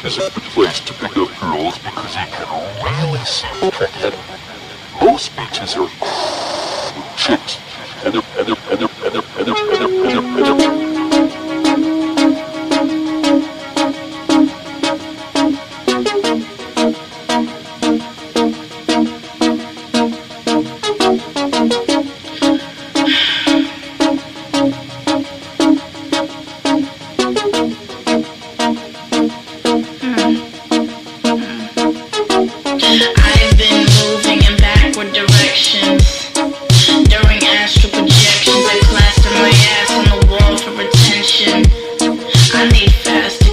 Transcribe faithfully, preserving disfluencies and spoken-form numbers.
is a good place to pick up girls because you can really see them. Most beaches are chicks, and they're, and they're, and they're, and they're, and they're, and they're, and they're, and they're, and they're during astral projections. I plaster my ass on the wall for attention. I need fast